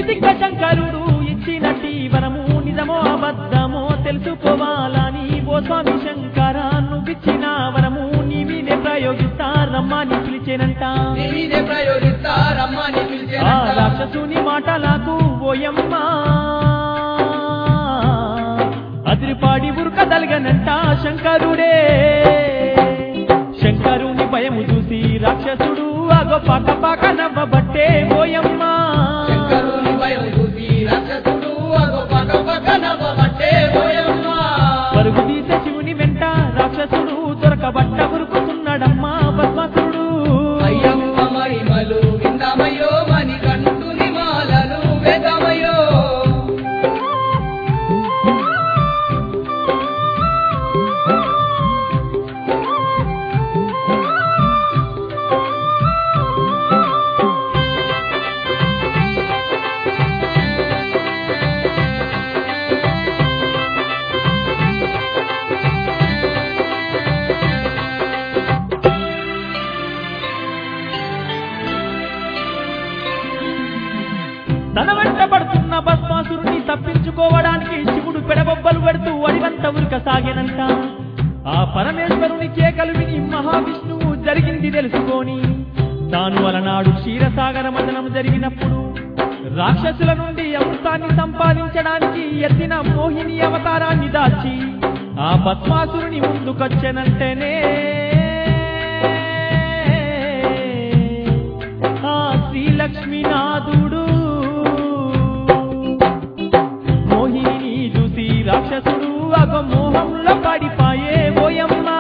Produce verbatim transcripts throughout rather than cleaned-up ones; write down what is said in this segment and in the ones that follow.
తిక్క శంకరుడు ఇచ్చినట్టి వరము నిజమో అబద్ధమో తెలుసుకోవాలని ఓ స్వామి శంకర నువ్విచ్చిన వరము నీ మీదే ప్రయోగిస్తారమ్మని పిలిచేనంట ఆ రాక్షసుని మాటలకు ఓయమ్మా అదిరిపాడి ఉరకదలగనంట శంకరుడే శంకరుని భయము చూసి రాక్షసుడు అగో పక్క పక్క నవ్వబట్టే ఓయమ్మా పరుగు తీసే శివుని వెంట రాక్షసుడు దొరకబట్ట ఉరుకుతున్నాడమ్మా భస్మాసురుడు అయ్యమ్మ మహిమలు విందామయ్యో మని కంటుని మాలలు వేదామయ్యో తన వెంట పడుతున్న భస్మాసురుని తప్పించుకోవడానికి శివుడు పెడబొబ్బలు పెడుతూ అడివంత ఉరక సాగేనంట ఆ పరమేశ్వరుని కేకలు విని మహావిష్ణువు జరిగింది తెలుసుకొని తాను అలనాడు క్షీరసాగర మదనం జరిగినప్పుడు రాక్షసుల నుండి అమృతాన్ని సంపాదించడానికి ఎత్తిన మోహిని అవతారాన్ని దాచి ఆ భస్మాసురుని ముందుకొచ్చెనంటేనే ఆ శ్రీలక్ష్మీనాథుడు రాక్షసుడు అగ మోహంలో పడిపాయే ఓయమ్మా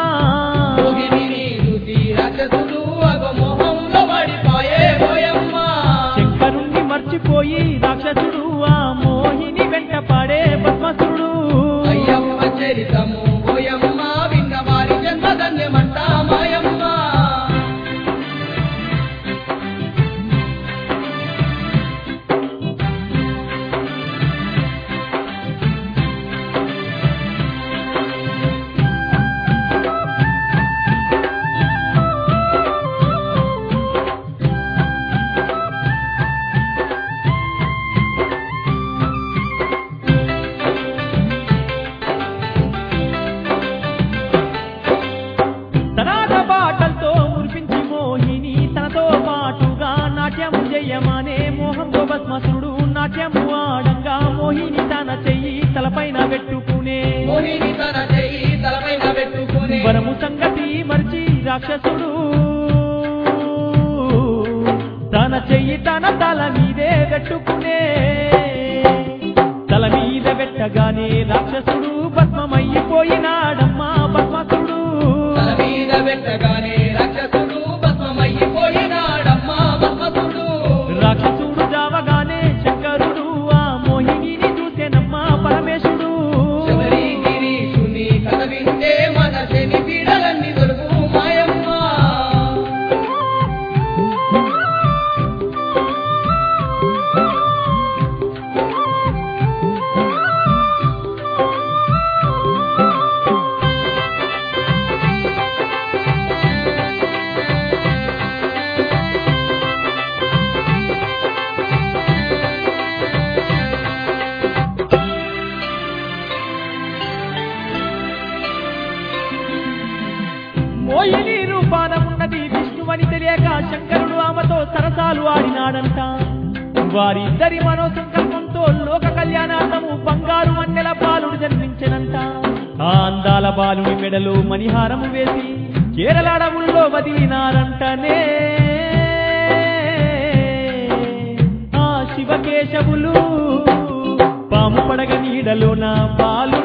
శంకరుణ్ణి మర్చిపోయి రాక్షసుడు ఆ మోహిని వెంట పాడే భస్మాసురుడు అయ్యమ్మ చరితము ఓయమ్మ విన్న వారి జన్మధన్యమంట మాయమ్మ భస్మాసురుడు నాట్యము ఆడంగా మోహిని తన చెయ్యి తలపైన పెట్టుకునే వరము సంగతి మర్చి రాక్షసుడు తన చెయ్యి తన తల మీదే పెట్టుకునే తల మీద పెట్టగానే రాక్షసుడు భస్మమైపోయినాడమ్మా భస్మాసురుడు తల మీద పెట్టగానే రాక్షసుడు భస్మమైపోయినాడమ్మా భస్మాసురుడు రాక్షసుడు జావగానే శంకరుడు ఆ మోహిని చూసేనమ్మా పరమేశుడు శబరిగిరీశుని కథ వింటే మన శని పీడలన్నీ దొరుకు మాయమ్మ మోహిని రూపానమున్నది విష్ణువని తెలియక శంకరుడు ఆమెతో సరసాలు ఆడినాడంట వారిద్దరి మనోసంకల్పంతో లోక కళ్యాణార్థము బంగారు మన్నెల బాలుడు జన్మించెనంట ఆ అందాల బాలుని మెడలో మణిహారము వేసి కేరళ అడవుల్లో వదిలినారంటనే ఆ శివకేశవులు పాము పడగ నీడలోన బాలు